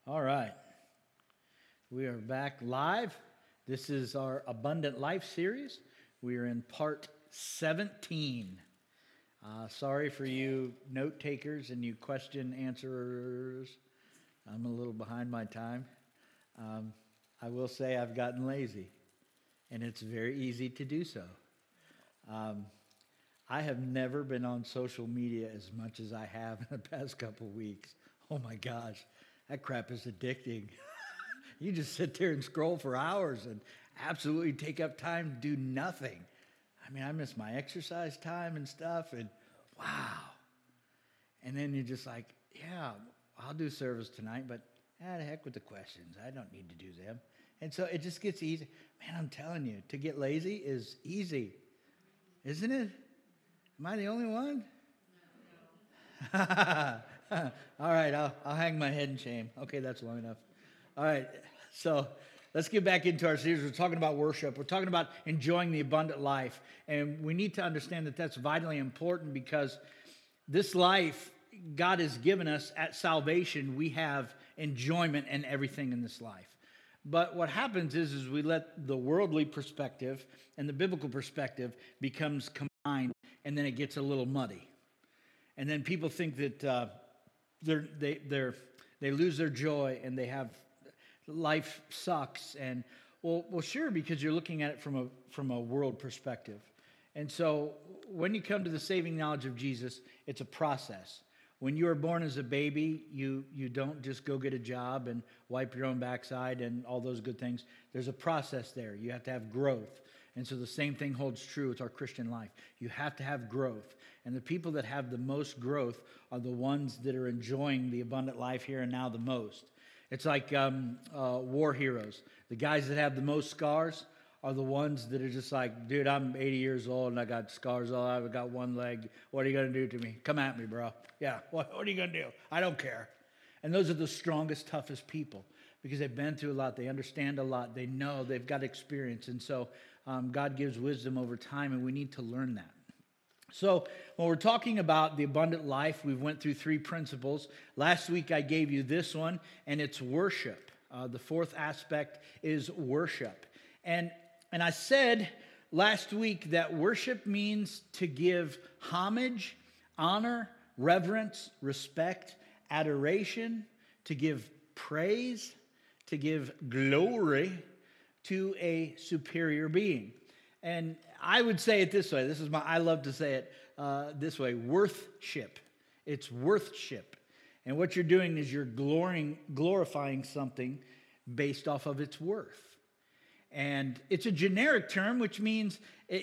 All right. We are back live. This is our Abundant Life series. We are in part 17. Sorry for you note takers and you question answerers. I'm a little behind my time. I will say I've gotten lazy, and it's very easy to do so. I have never been on social media as much as I have in the past couple weeks. Oh my gosh, that crap is addicting. You just sit there and scroll for hours and absolutely take up time to do nothing. I mean, I miss my exercise time and stuff, and wow. And then you're just like, yeah, I'll do service tonight, but the heck with the questions. I don't need to do them. And so it just gets easy. Man, I'm telling you, to get lazy is easy. Isn't it? Am I the only one? No. All right, I'll hang my head in shame. Okay, that's long enough. All right, so let's get back into our series. We're talking about worship. We're talking about enjoying the abundant life. And we need to understand that that's vitally important because this life God has given us at salvation, we have enjoyment in everything in this life. But what happens is we let the worldly perspective and the biblical perspective becomes combined, and then it gets a little muddy. And then people think that they lose their joy and they have life sucks. And well, sure, because you're looking at it from a world perspective. And so when you come to the saving knowledge of Jesus, it's a process. When you are born as a baby, you don't just go get a job and wipe your own backside and all those good things. There's a process there. You have to have growth. And so the same thing holds true with our Christian life. You have to have growth. And the people that have the most growth are the ones that are enjoying the abundant life here and now the most. It's like war heroes. The guys that have the most scars are the ones that are just like, dude, I'm 80 years old and I got scars all over. I've got one leg. What are you going to do to me? Come at me, bro. Yeah, what are you going to do? I don't care. And those are the strongest, toughest people because they've been through a lot. They understand a lot. They know. They've got experience. And so God gives wisdom over time, and we need to learn that. So when we're talking about the abundant life, we went through 3 principles. Last week I gave you this one, and it's worship. The 4th aspect is worship. And I said last week that worship means to give homage, honor, reverence, respect, adoration, to give praise, to give glory to a superior being. And I would say it this way. I love to say it this way. Worthship. It's worthship. And what you're doing is you're glorifying something based off of its worth. And it's a generic term, which means,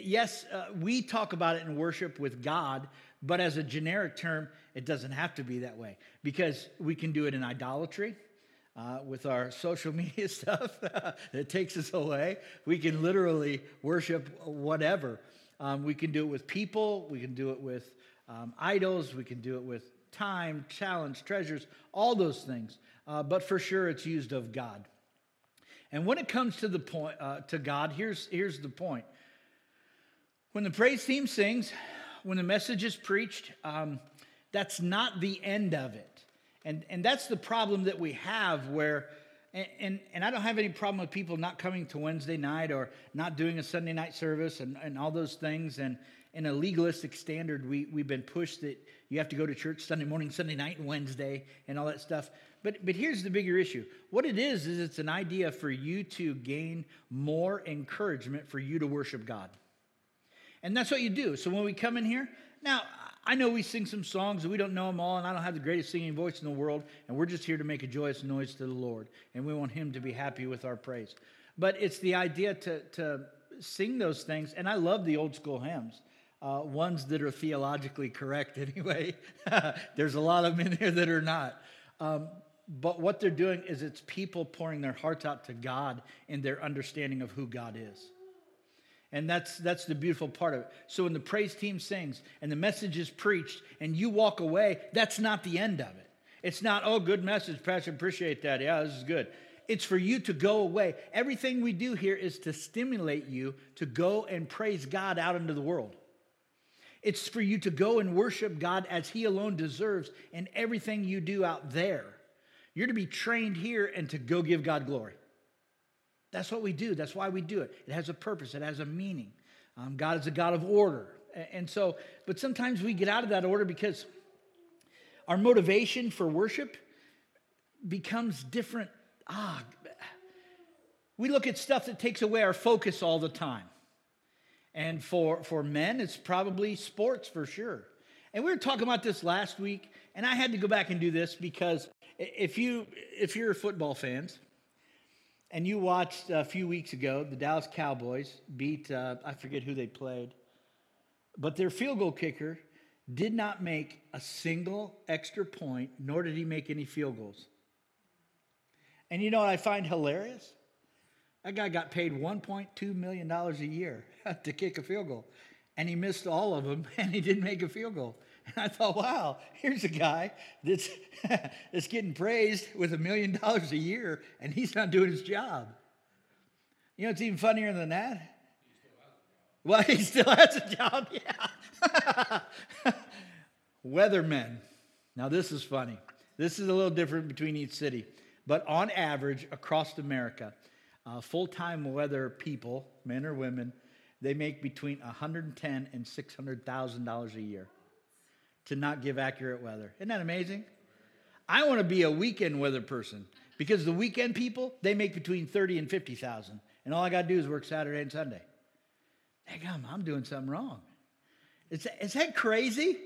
we talk about it in worship with God, but as a generic term, it doesn't have to be that way because we can do it in idolatry. With our social media stuff that takes us away. We can literally worship whatever. We can do it with people. We can do it with idols. We can do it with time, challenge, treasures, all those things. But for sure, it's used of God. And when it comes to the point to God, here's the point. When the praise team sings, when the message is preached, that's not the end of it. And that's the problem that we have where, and I don't have any problem with people not coming to Wednesday night or not doing a Sunday night service and all those things. And in a legalistic standard, we've been pushed that you have to go to church Sunday morning, Sunday night, and Wednesday, and all that stuff. But here's the bigger issue. What it is it's an idea for you to gain more encouragement for you to worship God. And that's what you do. So when we come in here, now, I know we sing some songs and we don't know them all, and I don't have the greatest singing voice in the world, and we're just here to make a joyous noise to the Lord, and we want Him to be happy with our praise. But it's the idea to sing those things, and I love the old school hymns, ones that are theologically correct anyway. There's a lot of them in there that are not. But what they're doing is it's people pouring their hearts out to God in their understanding of who God is. And that's the beautiful part of it. So when the praise team sings and the message is preached and you walk away, that's not the end of it. It's not, oh, good message, Pastor, appreciate that. Yeah, this is good. It's for you to go away. Everything we do here is to stimulate you to go and praise God out into the world. It's for you to go and worship God as He alone deserves in everything you do out there. You're to be trained here and to go give God glory. That's what we do. That's why we do it. It has a purpose. It has a meaning. God is a God of order. And so, but sometimes we get out of that order because our motivation for worship becomes different. We look at stuff that takes away our focus all the time. And for men, it's probably sports for sure. And we were talking about this last week, and I had to go back and do this because if you're football fans, and you watched a few weeks ago, the Dallas Cowboys beat, I forget who they played, but their field goal kicker did not make a single extra point, nor did he make any field goals. And you know what I find hilarious? That guy got paid $1.2 million a year to kick a field goal. And he missed all of them, and he didn't make a field goal. And I thought, wow, here's a guy that's getting praised with $1 million a year, and he's not doing his job. You know what's even funnier than that? He still has a job, yeah. Weathermen. Now, this is funny. This is a little different between each city. But on average, across America, full-time weather people, men or women, they make between $110,000 and $600,000 a year to not give accurate weather. Isn't that amazing? I want to be a weekend weather person because the weekend people, they make between $30,000 and $50,000, and all I got to do is work Saturday and Sunday. Dang, I'm doing something wrong. Is that crazy?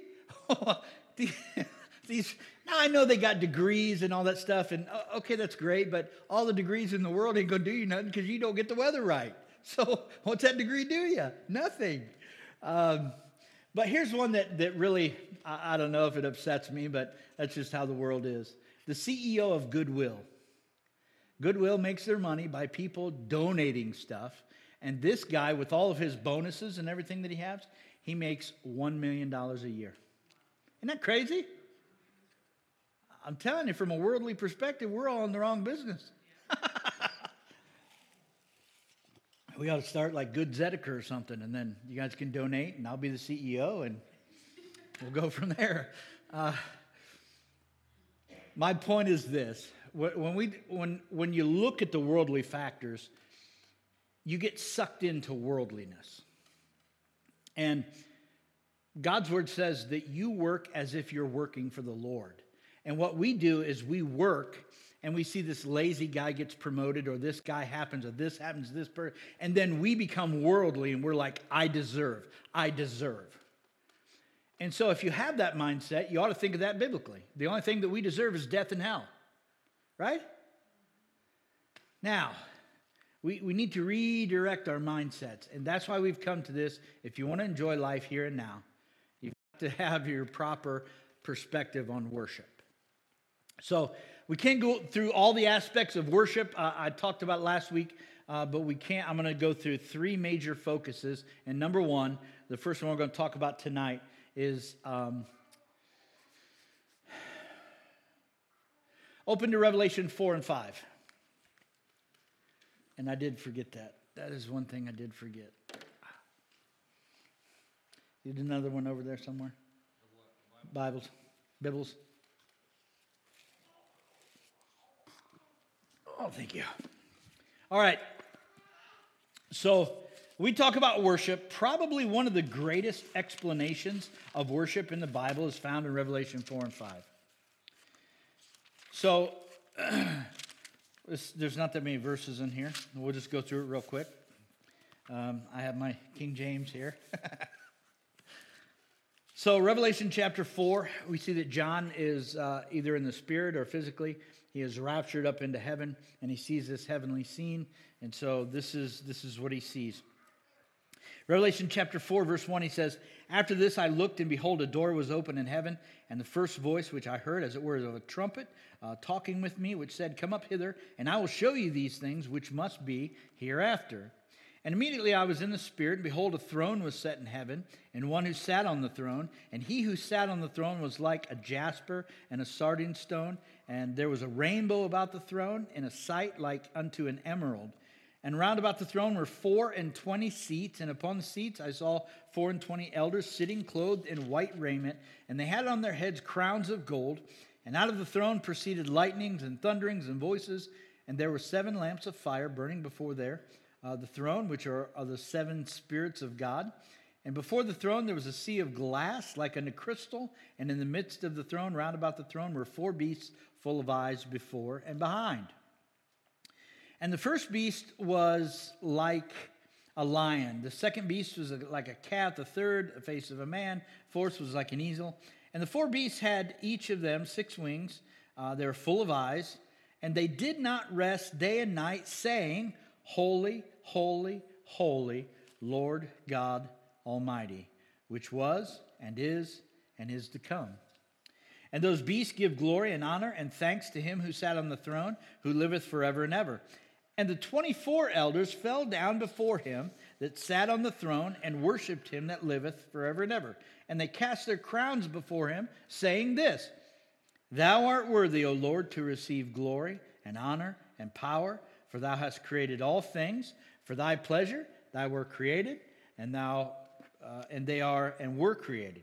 Now I know they got degrees and all that stuff, and okay, that's great, but all the degrees in the world ain't going to do you nothing because you don't get the weather right. So what's that degree do you? Nothing. But here's one that really, I don't know if it upsets me, but that's just how the world is. The CEO of Goodwill. Goodwill makes their money by people donating stuff. And this guy, with all of his bonuses and everything that he has, he makes $1 million a year. Isn't that crazy? I'm telling you, from a worldly perspective, we're all in the wrong business. We ought to start like Good Zedekah or something, and then you guys can donate, and I'll be the CEO, and we'll go from there. My point is this: when you look at the worldly factors, you get sucked into worldliness. And God's word says that you work as if you're working for the Lord. And what we do is we work, and we see this lazy guy gets promoted, or this guy happens, or this happens to this person, and then we become worldly, and we're like, I deserve. And so if you have that mindset, you ought to think of that biblically. The only thing that we deserve is death and hell, right? Now, we need to redirect our mindsets, and that's why we've come to this. If you want to enjoy life here and now, you've got to have your proper perspective on worship. So we can't go through all the aspects of worship I talked about last week, but we can't. I'm going to go through three major focuses. And number one, the first one we're going to talk about tonight is open to Revelation 4 and 5. And I did forget that. That is one thing I did forget. You did another one over there somewhere? Bibles. Oh, thank you. All right. So we talk about worship. Probably one of the greatest explanations of worship in the Bible is found in Revelation 4 and 5. So there's not that many verses in here. We'll just go through it real quick. I have my King James here. So Revelation chapter 4, we see that John is either in the spirit or physically. He is raptured up into heaven, and he sees this heavenly scene. And so this is what he sees. Revelation chapter 4, verse 1, he says, After this I looked, and behold, a door was open in heaven, and the first voice which I heard, as it were of a trumpet, talking with me, which said, Come up hither, and I will show you these things which must be hereafter. And immediately I was in the Spirit, and behold, a throne was set in heaven, and one who sat on the throne. And he who sat on the throne was like a jasper and a sardine stone. And there was a rainbow about the throne, in a sight like unto an emerald. And round about the throne were 24 seats, and upon the seats I saw 24 elders sitting clothed in white raiment, and they had on their heads crowns of gold. And out of the throne proceeded lightnings and thunderings and voices, and there were 7 lamps of fire burning before the throne, which are the 7 spirits of God. And before the throne there was a sea of glass like unto crystal, and in the midst of the throne, round about the throne, were 4 beasts full of eyes before and behind. And the first beast was like a lion. The second beast was like a cat. The third, a face of a man. Fourth was like an eagle. And the 4 beasts had each of them 6 wings. They were full of eyes. And they did not rest day and night, saying, Holy, holy, holy, Lord God Almighty, which was and is to come. And those beasts give glory and honor and thanks to him who sat on the throne, who liveth forever and ever. And the 24 elders fell down before him that sat on the throne and worshipped him that liveth forever and ever. And they cast their crowns before him, saying this, Thou art worthy, O Lord, to receive glory and honor and power, for thou hast created all things. For thy pleasure thou were created, and they are and were created.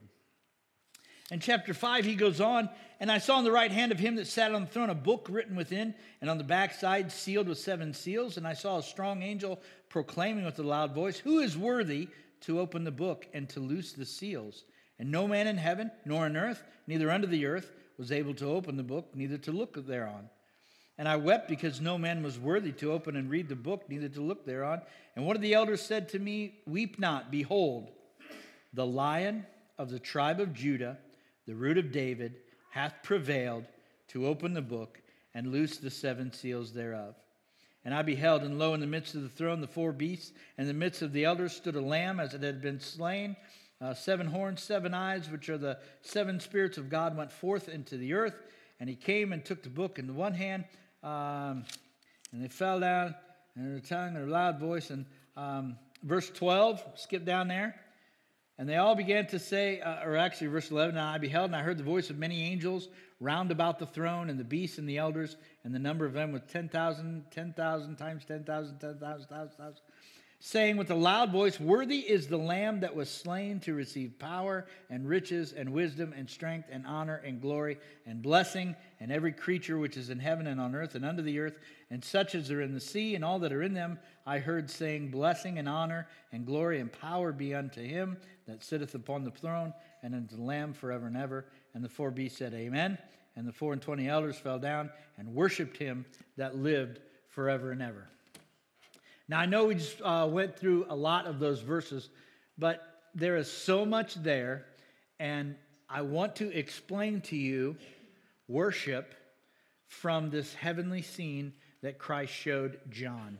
In chapter 5, he goes on, and I saw on the right hand of him that sat on the throne a book written within, and on the backside sealed with 7 seals. And I saw a strong angel proclaiming with a loud voice, Who is worthy to open the book and to loose the seals? And no man in heaven, nor on earth, neither under the earth, was able to open the book, neither to look thereon. And I wept because no man was worthy to open and read the book, neither to look thereon. And one of the elders said to me, Weep not, behold, the Lion of the tribe of Judah, the root of David, hath prevailed to open the book and loose the 7 seals thereof. And I beheld, and lo, in the midst of the throne, the 4 beasts, and in the midst of the elders stood a lamb as it had been slain. 7 horns, 7 eyes, which are the 7 spirits of God, went forth into the earth. And he came and took the book in the one hand, and they fell down, and the tongue and a loud voice. And verse 12, skip down there. And they all began to say, or actually verse 11, And I beheld, and I heard the voice of many angels round about the throne, and the beasts and the elders, and the number of them was 10,000, 10,000 times 10,000, 10,000, 10,000, saying with a loud voice, Worthy is the Lamb that was slain to receive power and riches and wisdom and strength and honor and glory and blessing, and every creature which is in heaven and on earth and under the earth, and such as are in the sea and all that are in them, I heard saying, Blessing and honor and glory and power be unto him that sitteth upon the throne and unto the Lamb forever and ever. And the 4 beasts said, Amen. And the 24 elders fell down and worshipped him that lived forever and ever. Now, I know we just went through a lot of those verses, but there is so much there, and I want to explain to you worship from this heavenly scene that Christ showed John.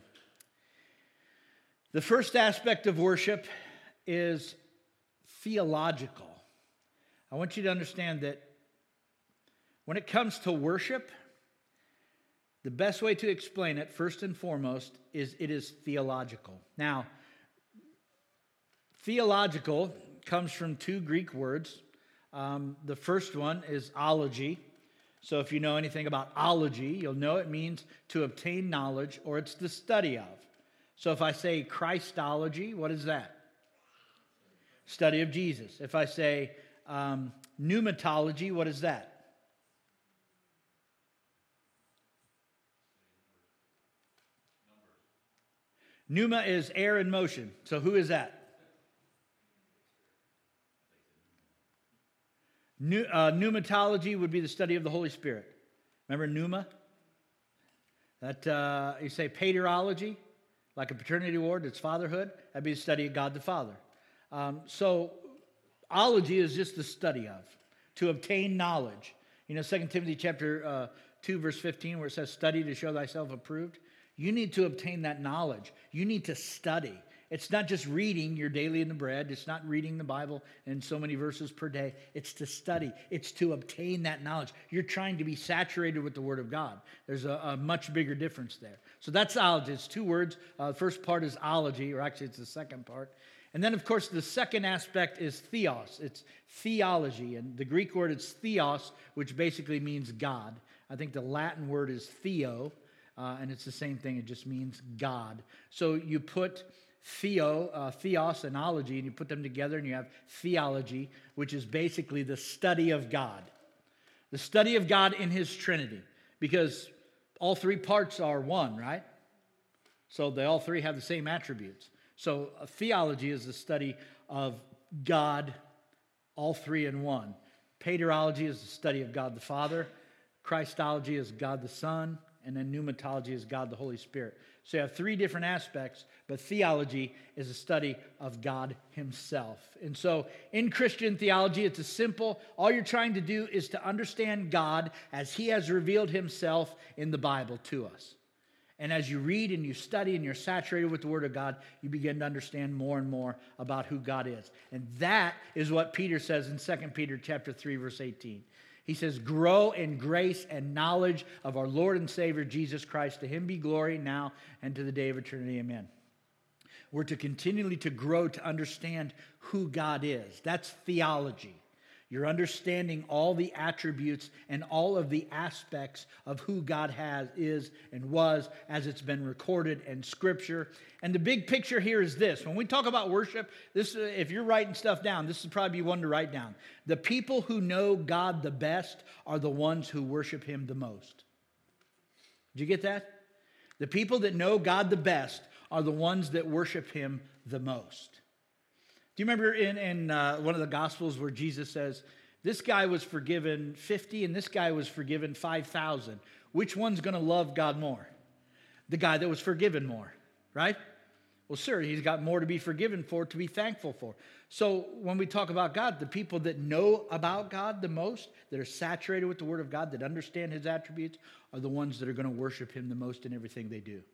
The first aspect of worship is theological. I want you to understand that when it comes to worship, the best way to explain it, first and foremost, is it is theological. Now, theological comes from 2 Greek words. The first one is ology. So if you know anything about ology, you'll know it means to obtain knowledge, or it's the study of. So if I say Christology, what is that? Study of Jesus. If I say pneumatology, what is that? Pneuma is air in motion. So who is that? Pneumatology would be the study of the Holy Spirit. Remember pneuma? That you say paterology, like a paternity ward, it's fatherhood. That'd be the study of God the Father. So ology is just the study of, to obtain knowledge. You know, 2 Timothy chapter 2, verse 15, where it says, study to show thyself approved. You need to obtain that knowledge. You need to study. It's not just reading your daily in the bread. It's not reading the Bible in so many verses per day. It's to study. It's to obtain that knowledge. You're trying to be saturated with the Word of God. There's a much bigger difference there. So that's ology. It's 2 words. The first part is ology, or actually it's the second part. And then, of course, the second aspect is theos. It's theology. And the Greek word is theos, which basically means God. I think the Latin word is theo. And it's the same thing. It just means God. So you put theos and ology, and you put them together, and you have theology, which is basically the study of God. The study of God in his Trinity. Because all three parts are one, right? So they all three have the same attributes. So theology is the study of God, all three in one. Paterology is the study of God the Father. Christology is God the Son. And then pneumatology is God the Holy Spirit. So you have three different aspects, but theology is a study of God himself. And so in Christian theology, it's a simple, all you're trying to do is to understand God as he has revealed himself in the Bible to us. And as you read and you study and you're saturated with the Word of God, you begin to understand more and more about who God is. And that is what Peter says in 2 Peter chapter 3, verse 18. He says, grow in grace and knowledge of our Lord and Savior, Jesus Christ. To him be glory now and to the day of eternity. Amen. We're to continually to grow to understand who God is. That's theology. You're understanding all the attributes and all of the aspects of who God is and was as it's been recorded in Scripture. And the big picture here is this. When we talk about worship, this, if you're writing stuff down, this would probably be one to write down. The people who know God the best are the ones who worship him the most. Did you get that? The people that know God the best are the ones that worship him the most. Do you remember in one of the Gospels where Jesus says, this guy was forgiven 50 and this guy was forgiven 5,000. Which one's going to love God more? The guy that was forgiven more, right? Well, sure, he's got more to be forgiven for, to be thankful for. So when we talk about God, the people that know about God the most, that are saturated with the Word of God, that understand his attributes, are the ones that are going to worship him the most in everything they do.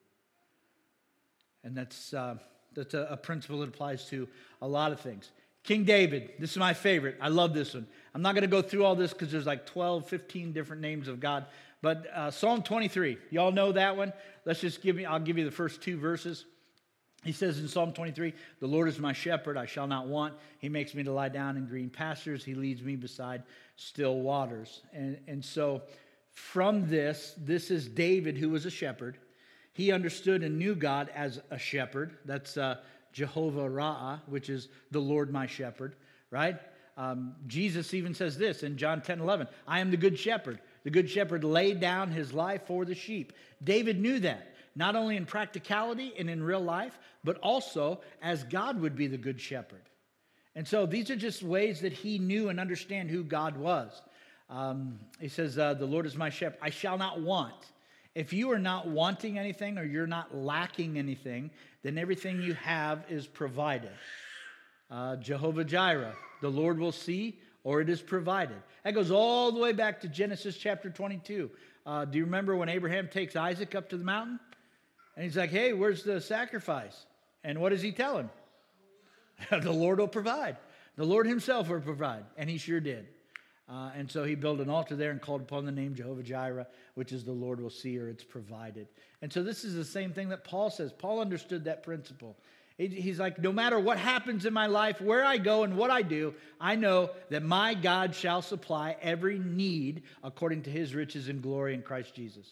And that's a principle that applies to a lot of things. King David, this is my favorite. I love this one. I'm not going to go through all this because there's like 12, 15 different names of God. But Psalm 23, y'all know that one? I'll give you the first two verses. He says in Psalm 23, the Lord is my shepherd, I shall not want. He makes me to lie down in green pastures. He leads me beside still waters. And so from this is David, who was a shepherd. He understood and knew God as a shepherd. That's Jehovah Ra'ah, which is the Lord my shepherd, right? Jesus even says this in John 10:11. I am the good shepherd. The good shepherd laid down his life for the sheep. David knew that, not only in practicality and in real life, but also as God would be the good shepherd. And so these are just ways that he knew and understand who God was. He says, the Lord is my shepherd. I shall not want. If you are not wanting anything or you're not lacking anything, then everything you have is provided. Jehovah Jireh, the Lord will see, or it is provided. That goes all the way back to Genesis chapter 22. Do you remember when Abraham takes Isaac up to the mountain? And he's like, hey, where's the sacrifice? And what does he tell him? The Lord will provide. The Lord himself will provide. And he sure did. And so he built an altar there and called upon the name Jehovah Jireh, which is the Lord will see, or it's provided. And so this is the same thing that Paul says. Paul understood that principle. He's like, no matter what happens in my life, where I go and what I do, I know that my God shall supply every need according to his riches and glory in Christ Jesus.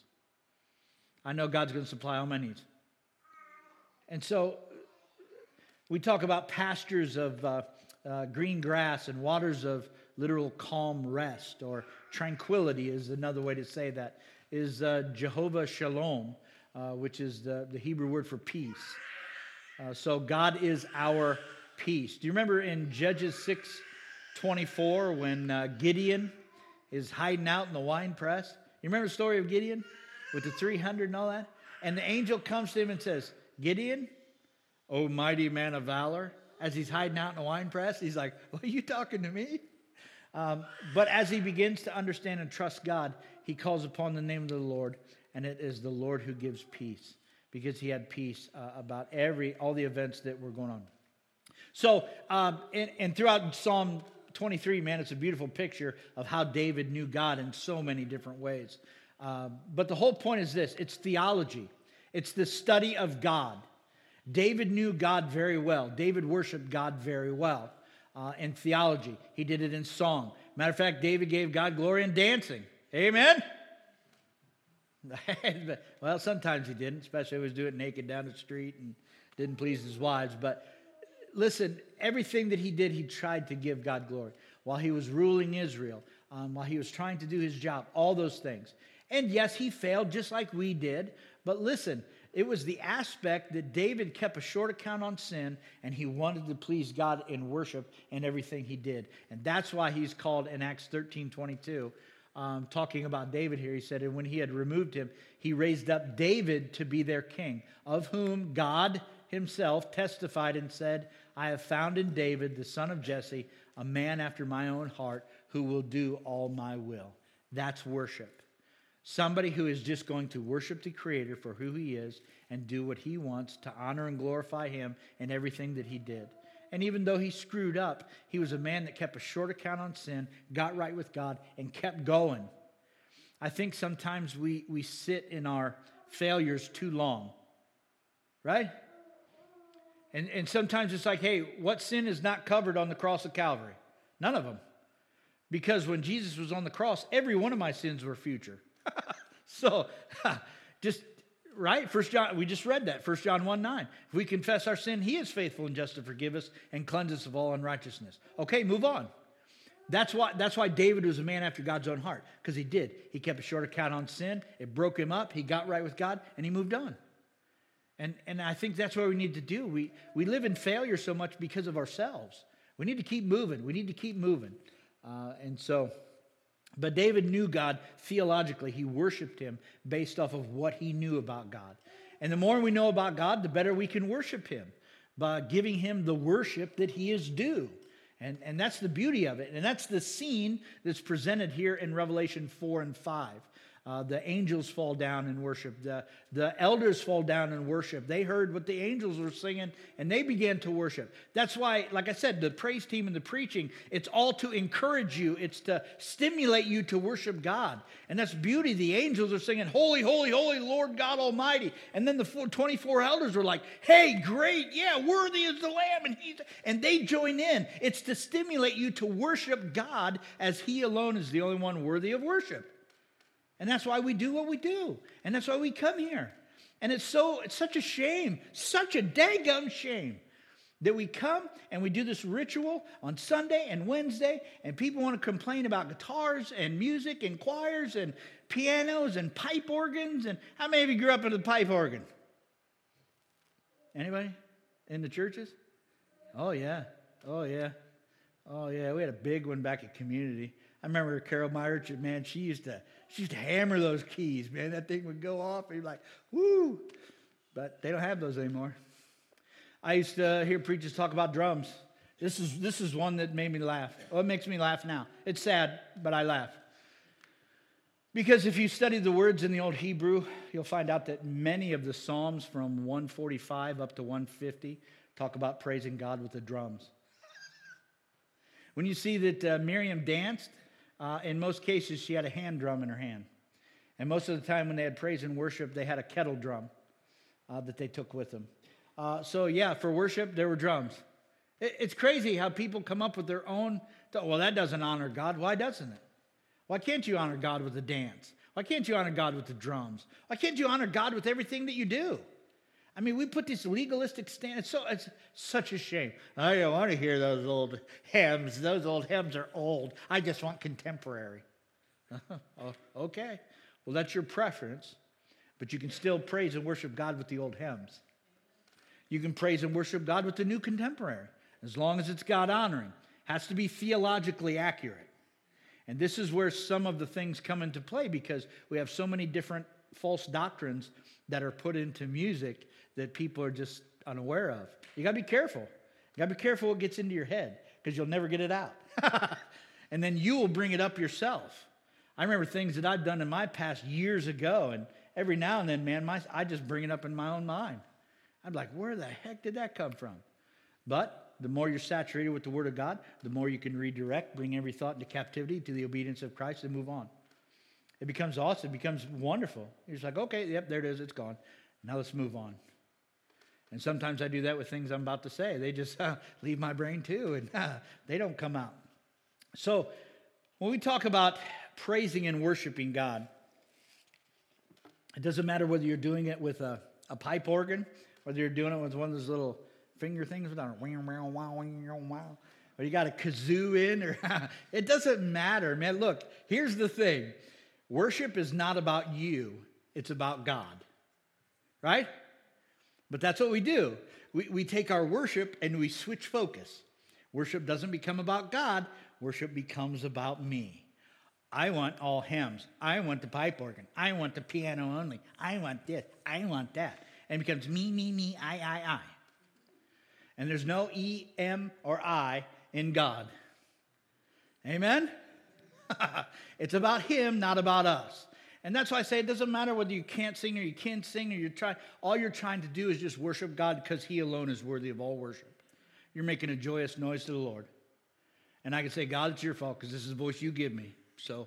I know God's going to supply all my needs. And so we talk about pastures of green grass and waters of literal calm rest, or tranquility is another way to say that, is Jehovah Shalom, which is the Hebrew word for peace. So God is our peace. Do you remember in Judges 6:24 when Gideon is hiding out in the wine press? You remember the story of Gideon with the 300 and all that? And the angel comes to him and says, Gideon, O mighty man of valor, as he's hiding out in the wine press, he's like, well, are you talking to me? But as he begins to understand and trust God, he calls upon the name of the Lord, and it is the Lord who gives peace, because he had peace about all the events that were going on. So, and throughout Psalm 23, man, it's a beautiful picture of how David knew God in so many different ways. But the whole point is this: it's theology. It's the study of God. David knew God very well. David worshiped God very well. In theology, he did it in song. Matter of fact, David gave God glory in dancing. Amen? Well, sometimes he didn't, especially if he was doing it naked down the street and didn't please his wives. But listen, everything that he did, he tried to give God glory. While he was ruling Israel, while he was trying to do his job, all those things. And yes, he failed just like we did. But listen, it was the aspect that David kept a short account on sin, and he wanted to please God in worship and everything he did. And that's why he's called in Acts 13:22, talking about David here. He said, and when he had removed him, he raised up David to be their king, of whom God himself testified and said, I have found in David, the son of Jesse, a man after my own heart who will do all my will. That's worship. Somebody who is just going to worship the Creator for who he is and do what he wants to honor and glorify him in everything that he did. And even though he screwed up, he was a man that kept a short account on sin, got right with God, and kept going. I think sometimes we sit in our failures too long, right? And sometimes it's like, hey, what sin is not covered on the cross of Calvary? None of them. Because when Jesus was on the cross, every one of my sins were future. So, just, right? 1 John, we just read that, 1 John 1:9. If we confess our sin, he is faithful and just to forgive us and cleanse us of all unrighteousness. Okay, move on. That's why David was a man after God's own heart, because he did. He kept a short account on sin. It broke him up. He got right with God, and he moved on. And I think that's what we need to do. We live in failure so much because of ourselves. We need to keep moving. We need to keep moving. But David knew God theologically. He worshiped him based off of what he knew about God. And the more we know about God, the better we can worship him by giving him the worship that he is due. And that's the beauty of it. And that's the scene that's presented here in Revelation 4 and 5. The angels fall down and worship. The elders fall down and worship. They heard what the angels were singing, and they began to worship. That's why, like I said, the praise team and the preaching, it's all to encourage you. It's to stimulate you to worship God. And that's beauty. The angels are singing, holy, holy, holy, Lord God Almighty. And then the 24 elders were like, hey, great, yeah, worthy is the Lamb. And they join in. It's to stimulate you to worship God as he alone is the only one worthy of worship. And that's why we do what we do. And that's why we come here. And it's such a shame, such a daggum shame that we come and we do this ritual on Sunday and Wednesday, and people want to complain about guitars and music and choirs and pianos and pipe organs. And how many of you grew up with a pipe organ? Anybody in the churches? Oh, yeah. Oh, yeah. Oh, yeah. We had a big one back at Community. I remember Carol Myers, man, she used to hammer those keys, man. That thing would go off, and you're like, woo. But they don't have those anymore. I used to hear preachers talk about drums. This is one that made me laugh. Oh, it makes me laugh now. It's sad, but I laugh. Because if you study the words in the Old Hebrew, you'll find out that many of the Psalms from 145 up to 150 talk about praising God with the drums. When you see that Miriam danced, in most cases, she had a hand drum in her hand. And most of the time when they had praise and worship, they had a kettle drum that they took with them. For worship, there were drums. It's crazy how people come up with their own, well, that doesn't honor God. Why doesn't it? Why can't you honor God with a dance? Why can't you honor God with the drums? Why can't you honor God with everything that you do? I mean, we put this legalistic stand. It's such a shame. I don't want to hear those old hymns. Those old hymns are old. I just want contemporary. Okay. Well, that's your preference. But you can still praise and worship God with the old hymns. You can praise and worship God with the new contemporary, as long as it's God-honoring. Has to be theologically accurate. And this is where some of the things come into play, because we have so many different false doctrines that are put into music that people are just unaware of. You got to be careful. You got to be careful what gets into your head, because you'll never get it out. And then you will bring it up yourself. I remember things that I've done in my past years ago, and every now and then, man, I just bring it up in my own mind. I'm like, where the heck did that come from? But the more you're saturated with the Word of God, the more you can redirect, bring every thought into captivity to the obedience of Christ, and move on. It becomes awesome. It becomes wonderful. You're just like, okay, yep, there it is. It's gone. Now let's move on. And sometimes I do that with things I'm about to say. They just leave my brain too, and they don't come out. So when we talk about praising and worshiping God, it doesn't matter whether you're doing it with a pipe organ, whether you're doing it with one of those little finger things, without or you got a kazoo in, or it doesn't matter, man. Look, here's the thing. Worship is not about you. It's about God, right? But that's what we do. We take our worship and we switch focus. Worship doesn't become about God. Worship becomes about me. I want all hymns. I want the pipe organ. I want the piano only. I want this. I want that. And it becomes me, I. And there's no E, M, or I in God. Amen? It's about Him, not about us. And that's why I say it doesn't matter whether you can't sing or you can sing or you're trying. All you're trying to do is just worship God because He alone is worthy of all worship. You're making a joyous noise to the Lord. And I can say, God, it's your fault because this is the voice you give me. So,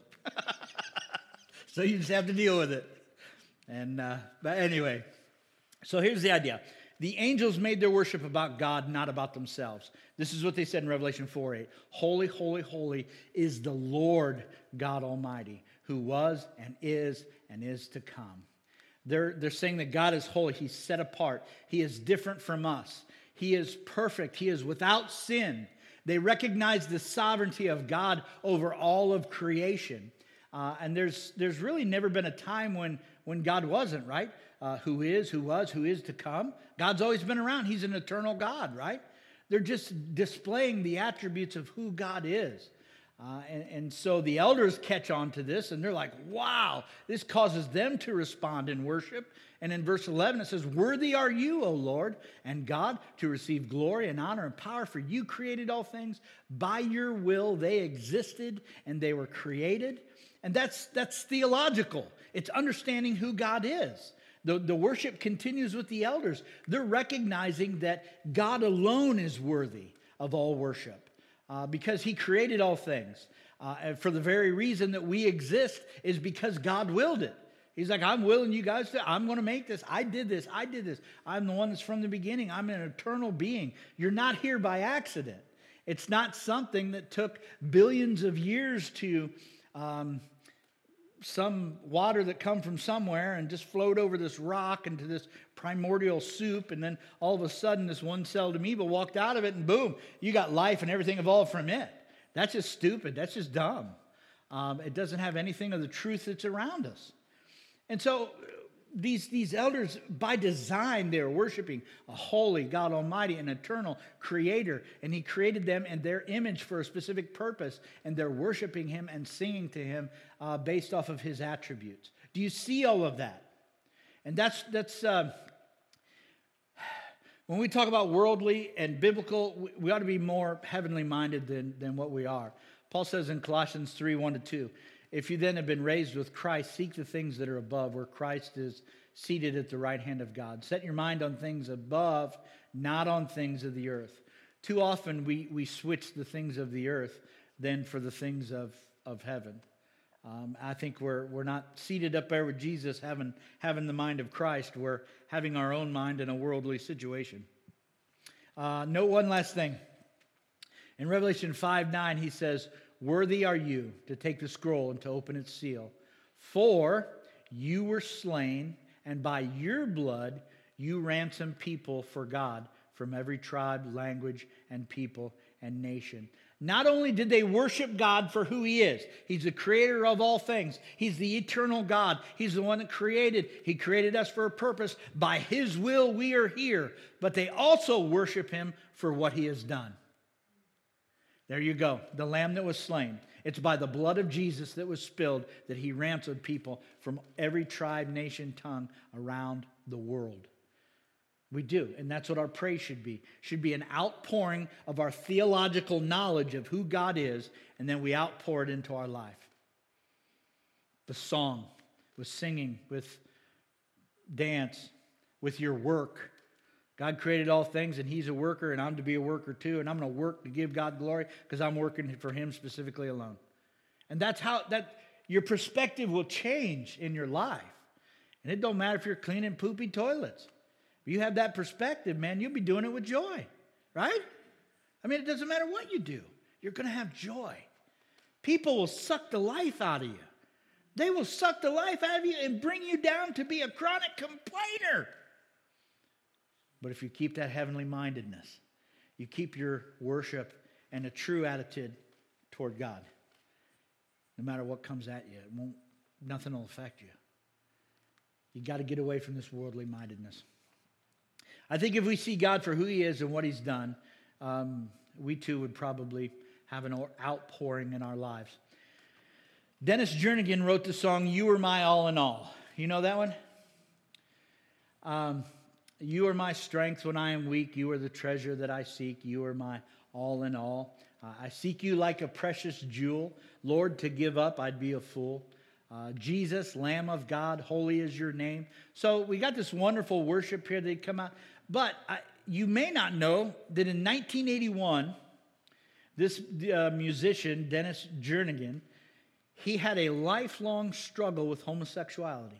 so you just have to deal with it. And but anyway, so here's the idea. The angels made their worship about God, not about themselves. This is what they said in Revelation 4:8. Holy, holy, holy is the Lord God Almighty, who was and is to come. They're saying that God is holy. He's set apart. He is different from us. He is perfect. He is without sin. They recognize the sovereignty of God over all of creation. And there's really never been a time when God wasn't, right? Who is, who was, who is to come. God's always been around. He's an eternal God, right? They're just displaying the attributes of who God is. And so the elders catch on to this, and they're like, wow, this causes them to respond in worship. And in verse 11, it says, worthy are you, O Lord, and God, to receive glory and honor and power, for you created all things. By your will they existed, and they were created. And that's theological. It's understanding who God is. The worship continues with the elders. They're recognizing that God alone is worthy of all worship. Because He created all things. And for the very reason that we exist is because God willed it. He's like, I'm willing you guys to, I'm going to make this. I did this. I'm the one that's from the beginning. I'm an eternal being. You're not here by accident. It's not something that took billions of years to some water that come from somewhere and just flowed over this rock into this primordial soup, and then all of a sudden this one-celled amoeba walked out of it, and boom, you got life and everything evolved from it. That's just stupid. That's just dumb. It doesn't have anything of the truth that's around us. And so these elders, by design, they're worshiping a holy God Almighty, an eternal creator, and He created them in their image for a specific purpose, and they're worshiping Him and singing to Him based off of His attributes. Do you see all of that? And that's when we talk about worldly and biblical, we ought to be more heavenly minded than what we are. Paul says in Colossians 3:1-2, if you then have been raised with Christ, seek the things that are above, where Christ is seated at the right hand of God. Set your mind on things above, not on things of the earth. Too often we switch the things of the earth than for the things of heaven. I think we're not seated up there with Jesus having the mind of Christ. We're having our own mind in a worldly situation. Note one last thing. In Revelation 5:9, he says, worthy are you to take the scroll and to open its seal. For you were slain, and by your blood you ransomed people for God from every tribe, language, and people and nation. Not only did they worship God for who He is, He's the creator of all things. He's the eternal God. He's the one that created. He created us for a purpose. By His will we are here. But they also worship Him for what He has done. There you go, the lamb that was slain. It's by the blood of Jesus that was spilled that He ransomed people from every tribe, nation, tongue around the world. We do, and that's what our praise should be. Should be an outpouring of our theological knowledge of who God is, and then we outpour it into our life. The song, with singing, with dance, with your work. God created all things, and He's a worker, and I'm to be a worker too, and I'm going to work to give God glory because I'm working for Him specifically alone. And that's how your perspective will change in your life. And it don't matter if you're cleaning poopy toilets. If you have that perspective, man, you'll be doing it with joy, right? I mean, it doesn't matter what you do. You're going to have joy. People will suck the life out of you. They will suck the life out of you and bring you down to be a chronic complainer. But if you keep that heavenly mindedness, you keep your worship and a true attitude toward God. No matter what comes at you, nothing will affect you. You got to get away from this worldly mindedness. I think if we see God for who he is and what he's done, we too would probably have an outpouring in our lives. Dennis Jernigan wrote the song, "You Are My All in All." You know that one? You are my strength when I am weak. You are the treasure that I seek. You are my all in all. I seek you like a precious jewel. Lord, to give up, I'd be a fool. Jesus, Lamb of God, holy is your name. So we got this wonderful worship here that come out. But you may not know that in 1981, this musician, Dennis Jernigan, he had a lifelong struggle with homosexuality.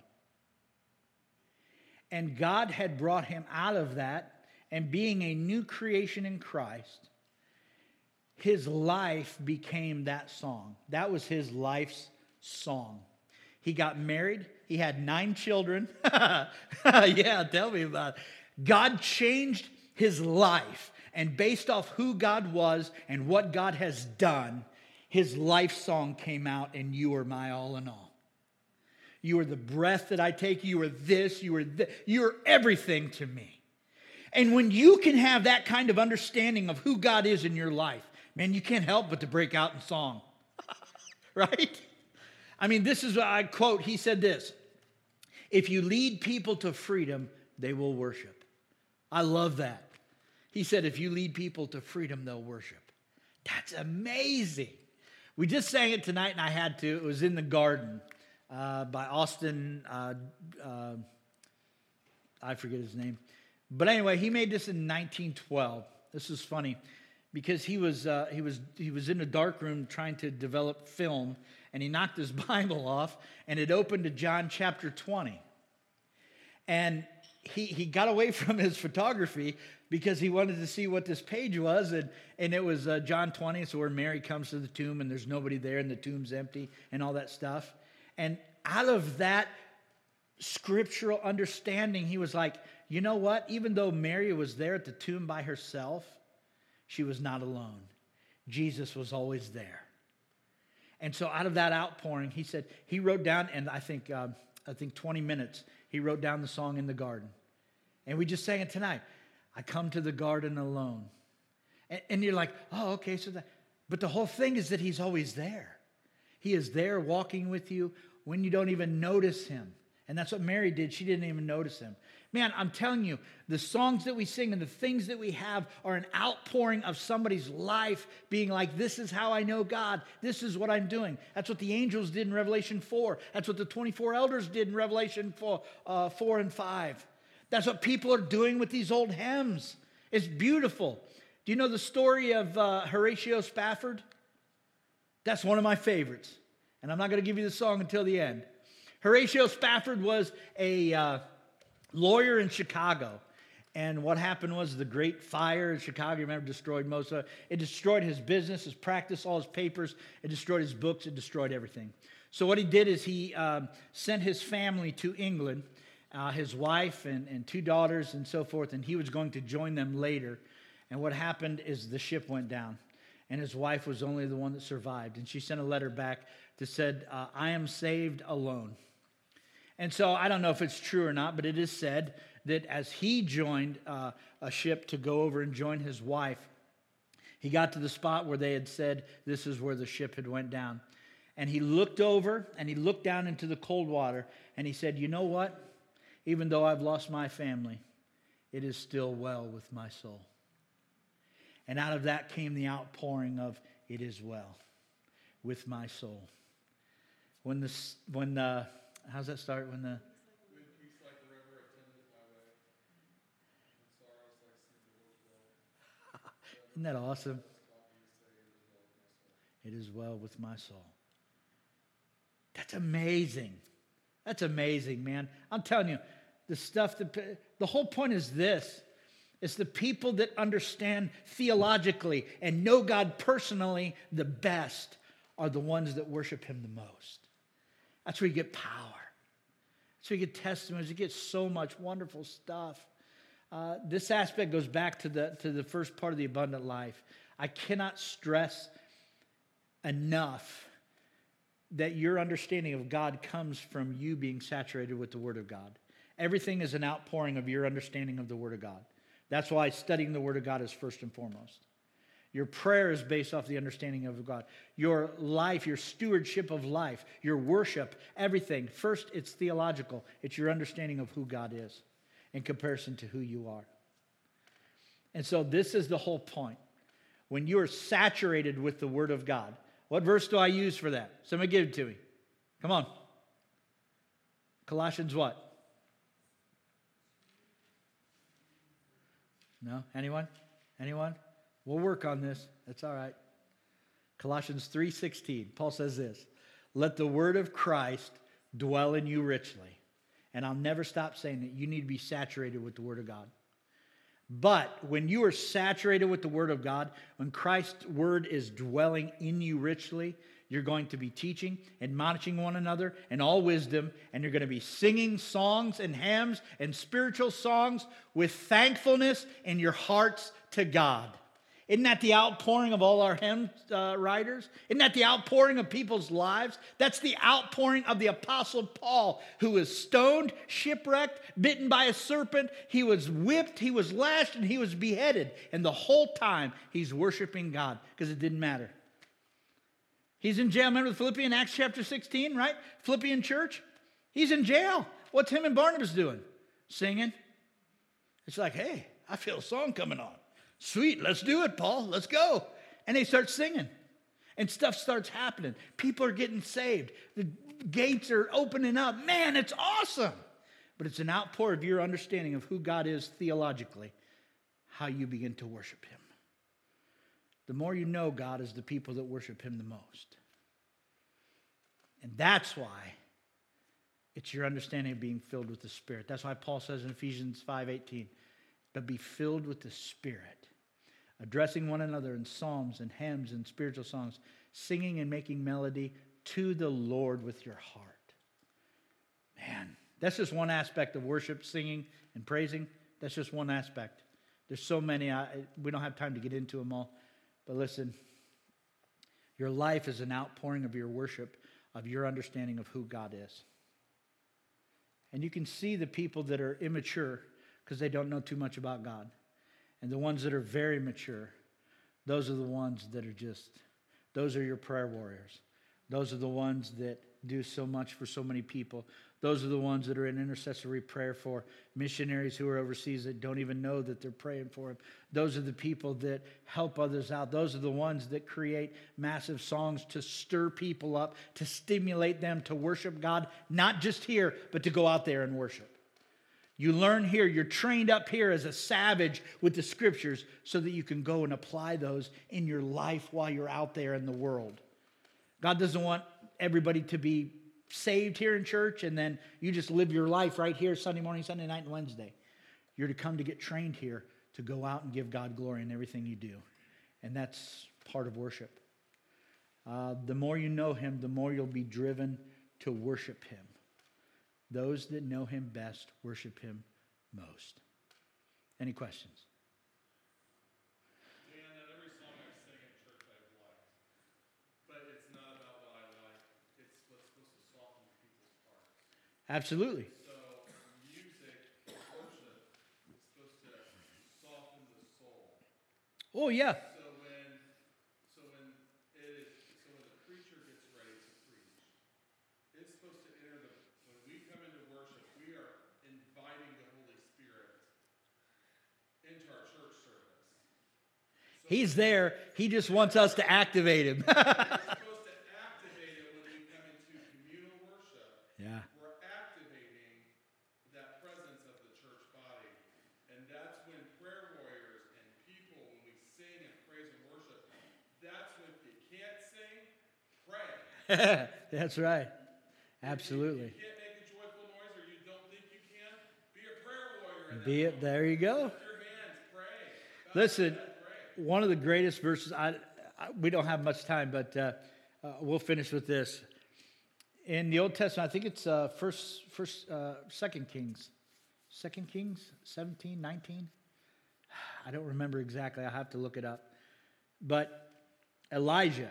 And God had brought him out of that, and being a new creation in Christ, his life became that song. That was his life's song. He got married. He had 9 children. Yeah, tell me about it. God changed his life. And based off who God was and what God has done, his life song came out, and you are my all in all. You are the breath that I take. You are this. You are this. You are everything to me. And when you can have that kind of understanding of who God is in your life, man, you can't help but to break out in song. Right? I mean, this is what I quote. He said this: "If you lead people to freedom, they will worship." I love that. He said, if you lead people to freedom, they'll worship. That's amazing. We just sang it tonight, and I had to. It was in the Garden by Austin. I forget his name. But anyway, he made this in 1912. This is funny because he was in a dark room trying to develop film, and he knocked his Bible off, and it opened to John chapter 20. And he got away from his photography because he wanted to see what this page was, and it was John 20, so where Mary comes to the tomb, and there's nobody there, and the tomb's empty, and all that stuff. And out of that scriptural understanding, he was like, you know what? Even though Mary was there at the tomb by herself, she was not alone. Jesus was always there. And so out of that outpouring, he said, he wrote down, and I think 20 minutes, he wrote down the song In the Garden. And we just sang it tonight. I come to the garden alone. And you're like, oh, okay, so that. But the whole thing is that he's always there. He is there walking with you when you don't even notice him. And that's what Mary did. She didn't even notice him. Man, I'm telling you, the songs that we sing and the things that we have are an outpouring of somebody's life being like, this is how I know God. This is what I'm doing. That's what the angels did in Revelation 4. That's what the 24 elders did in Revelation 4 and 5. That's what people are doing with these old hymns. It's beautiful. Do you know the story of Horatio Spafford? That's one of my favorites. And I'm not going to give you the song until the end. Horatio Spafford was a lawyer in Chicago. And what happened was the Great Fire in Chicago, you remember, destroyed most of it. It destroyed his business, his practice, all his papers. It destroyed his books. It destroyed everything. So what he did is he sent his family to England, his wife and 2 daughters and so forth, and he was going to join them later. And what happened is the ship went down, and his wife was only the one that survived. And she sent a letter back that said, I am saved alone. And so I don't know if it's true or not, but it is said that as he joined a ship to go over and join his wife, he got to the spot where they had said, this is where the ship had went down. And he looked over and he looked down into the cold water and he said, you know what? Even though I've lost my family, it is still well with my soul. And out of that came the outpouring of it is well with my soul. When how's that start? When the peace like the river attendeth my way, and sorrows like sea the well. Isn't that awesome? It is well with my soul. That's amazing. That's amazing, man. I'm telling you, the whole point is this. It's the people that understand theologically and know God personally the best are the ones that worship him the most. That's where you get power. That's where you get testimonies. You get so much wonderful stuff. This aspect goes back to the first part of the abundant life. I cannot stress enough that your understanding of God comes from you being saturated with the Word of God. Everything is an outpouring of your understanding of the Word of God. That's why studying the Word of God is first and foremost. Your prayer is based off the understanding of God. Your life, your stewardship of life, your worship, everything. First, it's theological. It's your understanding of who God is in comparison to who you are. And so this is the whole point. When you are saturated with the Word of God, what verse do I use for that? Somebody give it to me. Come on. Colossians what? No? Anyone? Anyone? We'll work on this. That's all right. Colossians 3:16. Paul says this. Let the word of Christ dwell in you richly. And I'll never stop saying that you need to be saturated with the Word of God. But when you are saturated with the Word of God, when Christ's Word is dwelling in you richly, you're going to be teaching, admonishing one another in all wisdom, and you're going to be singing songs and hymns and spiritual songs with thankfulness in your hearts to God. Isn't that the outpouring of all our hymn writers? Isn't that the outpouring of people's lives? That's the outpouring of the Apostle Paul, who was stoned, shipwrecked, bitten by a serpent. He was whipped, he was lashed, and he was beheaded. And the whole time, he's worshiping God because it didn't matter. He's in jail. Remember the Philippian, Acts chapter 16, right? Philippian church. He's in jail. What's him and Barnabas doing? Singing. It's like, hey, I feel a song coming on. Sweet, let's do it, Paul. Let's go. And they start singing. And stuff starts happening. People are getting saved. The gates are opening up. Man, it's awesome. But it's an outpour of your understanding of who God is theologically, how you begin to worship Him. The more you know God is the people that worship Him the most. And that's why it's your understanding of being filled with the Spirit. That's why Paul says in Ephesians 5:18, but be filled with the Spirit, addressing one another in psalms and hymns and spiritual songs, singing and making melody to the Lord with your heart. Man, that's just one aspect of worship, singing and praising. That's just one aspect. There's so many. We don't have time to get into them all. But listen, your life is an outpouring of your worship, of your understanding of who God is. And you can see the people that are immature because they don't know too much about God. And the ones that are very mature, those are the ones that are those are your prayer warriors. Those are the ones that do so much for so many people. Those are the ones that are in intercessory prayer for missionaries who are overseas that don't even know that they're praying for them. Those are the people that help others out. Those are the ones that create massive songs to stir people up, to stimulate them to worship God, not just here, but to go out there and worship. You learn here, you're trained up here as a savage with the scriptures so that you can go and apply those in your life while you're out there in the world. God doesn't want everybody to be saved here in church and then you just live your life right here Sunday morning, Sunday night, and Wednesday. You're to come to get trained here to go out and give God glory in everything you do. And that's part of worship. The more you know Him, the more you'll be driven to worship Him. Those that know Him best worship Him most. Any questions? Dan, not every song I sing in church I've liked. But it's not about what I like. It's what's supposed to soften people's hearts. Absolutely. So music, worship, is supposed to soften the soul. Oh, yeah. So when the preacher gets ready to preach, it's supposed to enter when we come into worship, we are inviting the Holy Spirit into our church service. So He's there. He just wants us to activate Him. we're supposed to activate it when we come into communal worship. Yeah. We're activating that presence of the church body. And that's when prayer warriors and people, when we sing and praise and worship, that's when if you can't sing, pray. That's right. Absolutely. If you can't make a joyful noise or you don't think you can, be a prayer warrior. In that Be it. moment. There you go. Lift your hands, pray. Listen, Pray. one of the greatest verses, we don't have much time, but we'll finish with this. In the Old Testament, I think it's 2 Kings 17, 19. I don't remember exactly. I'll have to look it up. But Elijah,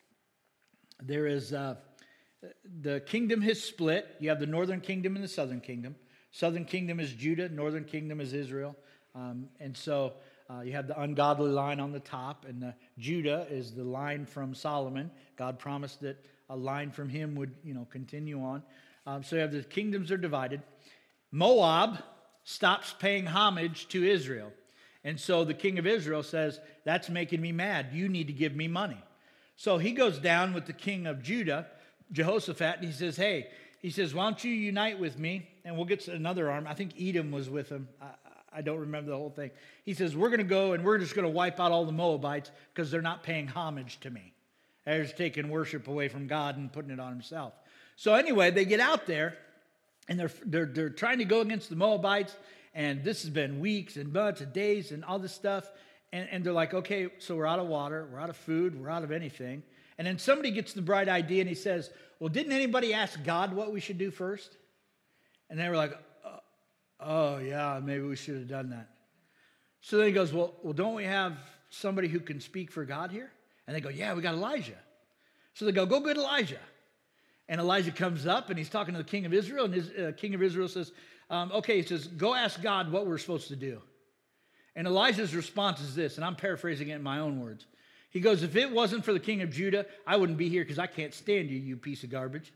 there is the kingdom has split. You have the northern kingdom and the southern kingdom. Southern kingdom is Judah, northern kingdom is Israel. And so you have the ungodly line on the top, and Judah is the line from Solomon. God promised that a line from him would, continue on. So you have the kingdoms are divided. Moab stops paying homage to Israel. And so the king of Israel says, that's making me mad. You need to give me money. So he goes down with the king of Judah, Jehoshaphat, and he says, hey, why don't you unite with me, and we'll get another arm. I think Edom was with him. I don't remember the whole thing. He says, we're going to go and we're just going to wipe out all the Moabites because they're not paying homage to me. They're just taking worship away from God and putting it on himself. So anyway, they get out there, and they're trying to go against the Moabites, and this has been weeks and months and days and all this stuff. And they're like, okay, so we're out of water, we're out of food, we're out of anything. And then somebody gets the bright idea, and he says, well, didn't anybody ask God what we should do first? And they were like, oh, yeah, maybe we should have done that. So then he goes, well, don't we have somebody who can speak for God here? And they go, yeah, we got Elijah. So they go get Elijah. And Elijah comes up, and he's talking to the king of Israel, and his king of Israel says, okay, he says, go ask God what we're supposed to do. And Elijah's response is this, and I'm paraphrasing it in my own words. He goes, if it wasn't for the king of Judah, I wouldn't be here because I can't stand you, you piece of garbage.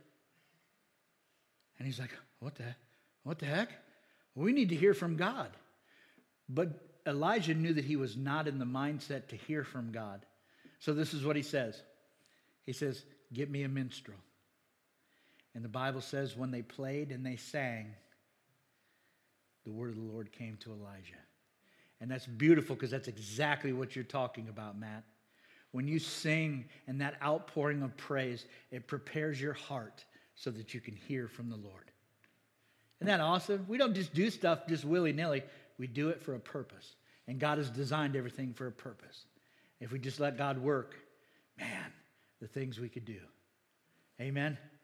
And he's like, what the heck? We need to hear from God. But Elijah knew that he was not in the mindset to hear from God. So this is what he says. He says, get me a minstrel. And the Bible says when they played and they sang, the word of the Lord came to Elijah. And that's beautiful because that's exactly what you're talking about, Matt. When you sing and that outpouring of praise, it prepares your heart so that you can hear from the Lord. Isn't that awesome? We don't just do stuff just willy-nilly. We do it for a purpose. And God has designed everything for a purpose. If we just let God work, man, the things we could do. Amen?